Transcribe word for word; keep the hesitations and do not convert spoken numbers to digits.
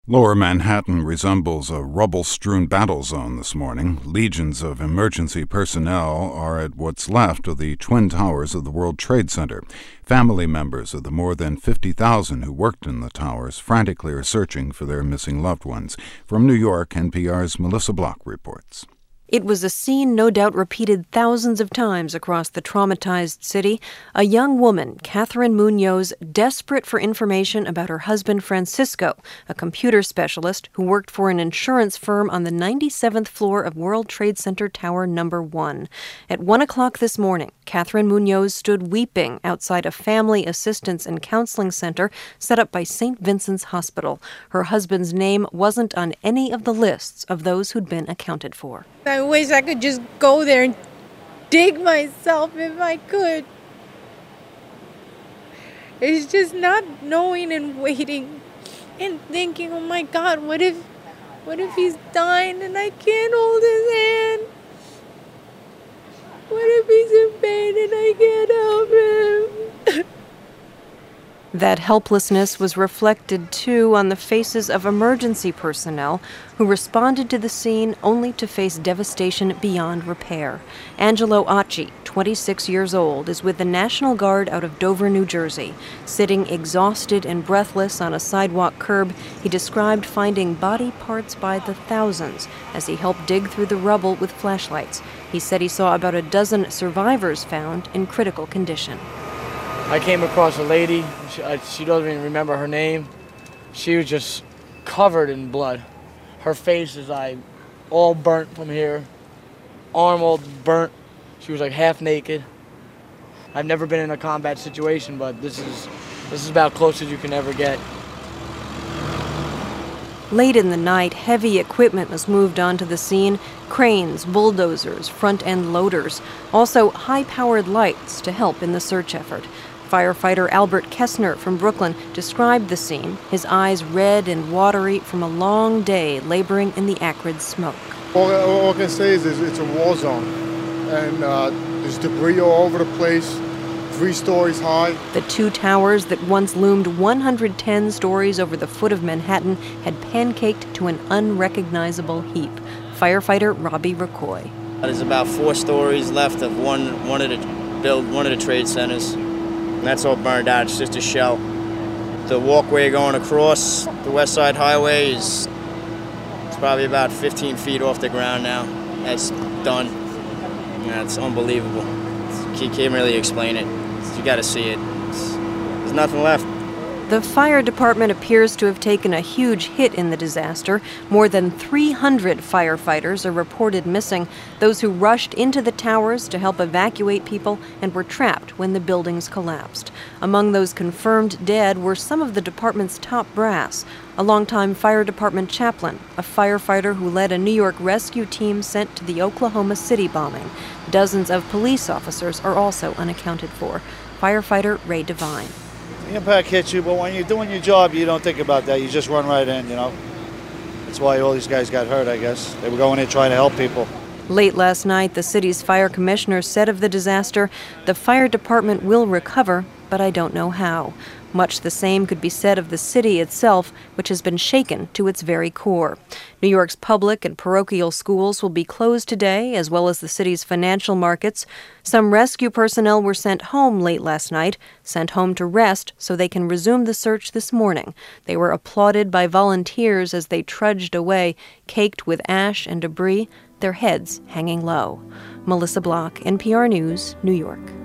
Lower Manhattan resembles a rubble-strewn battle zone this morning. Legions of emergency personnel are at what's left of the Twin Towers of the World Trade Center. Family members of the more than fifty thousand who worked in the towers frantically are searching for their missing loved ones. From New York, N P R's Melissa Block reports. It was a scene no doubt repeated thousands of times across the traumatized city. A young woman, Catherine Munoz, desperate for information about her husband Francisco, a computer specialist who worked for an insurance firm on the ninety-seventh floor of World Trade Center Tower Number One. At one o'clock this morning, Catherine Munoz stood weeping outside a family assistance and counseling center set up by Saint Vincent's Hospital. Her husband's name wasn't on any of the lists of those who'd been accounted for. I wish I could just go there and dig myself if I could. It's just not knowing and waiting and thinking, oh my God, what if, what if he's dying and I can't hold his hand? What if he's in pain and I can't help him? That helplessness was reflected, too, on the faces of emergency personnel who responded to the scene only to face devastation beyond repair. Angelo Acci, twenty-six years old, is with the National Guard out of Dover, New Jersey. Sitting exhausted and breathless on a sidewalk curb, he described finding body parts by the thousands as he helped dig through the rubble with flashlights. He said he saw about a dozen survivors found in critical condition. I came across a lady, she, uh, she doesn't even remember her name. She was just covered in blood. Her face is like all burnt from here, arm all burnt. She was like half naked. I've never been in a combat situation, but this is, this is about close as you can ever get. Late in the night, heavy equipment was moved onto the scene: cranes, bulldozers, front-end loaders, also high-powered lights to help in the search effort. Firefighter Albert Kessner from Brooklyn described the scene, his eyes red and watery from a long day laboring in the acrid smoke. All, all I can say is it's a war zone, and uh, there's debris all over the place, three stories high. The two towers that once loomed one hundred ten stories over the foot of Manhattan had pancaked to an unrecognizable heap. Firefighter Robbie Rakoy. There's about four stories left of one, one of the build, one of the trade centers. And that's all burned out. It's just a shell. The walkway going across the West Side Highway is it's probably about fifteen feet off the ground now. That's done. That's unbelievable. You can't really explain it. You got to see it. It's, there's nothing left. The fire department appears to have taken a huge hit in the disaster. More than three hundred firefighters are reported missing, those who rushed into the towers to help evacuate people and were trapped when the buildings collapsed. Among those confirmed dead were some of the department's top brass: a longtime fire department chaplain, a firefighter who led a New York rescue team sent to the Oklahoma City bombing. Dozens of police officers are also unaccounted for. Firefighter Ray Devine. The impact hits you, but when you're doing your job, you don't think about that. You just run right in, you know. That's why all these guys got hurt, I guess. They were going in trying to help people. Late last night, the city's fire commissioner said of the disaster, the fire department will recover, but I don't know how. Much the same could be said of the city itself, which has been shaken to its very core. New York's public and parochial schools will be closed today, as well as the city's financial markets. Some rescue personnel were sent home late last night, sent home to rest so they can resume the search this morning. They were applauded by volunteers as they trudged away, caked with ash and debris, their heads hanging low. Melissa Block, N P R News, New York.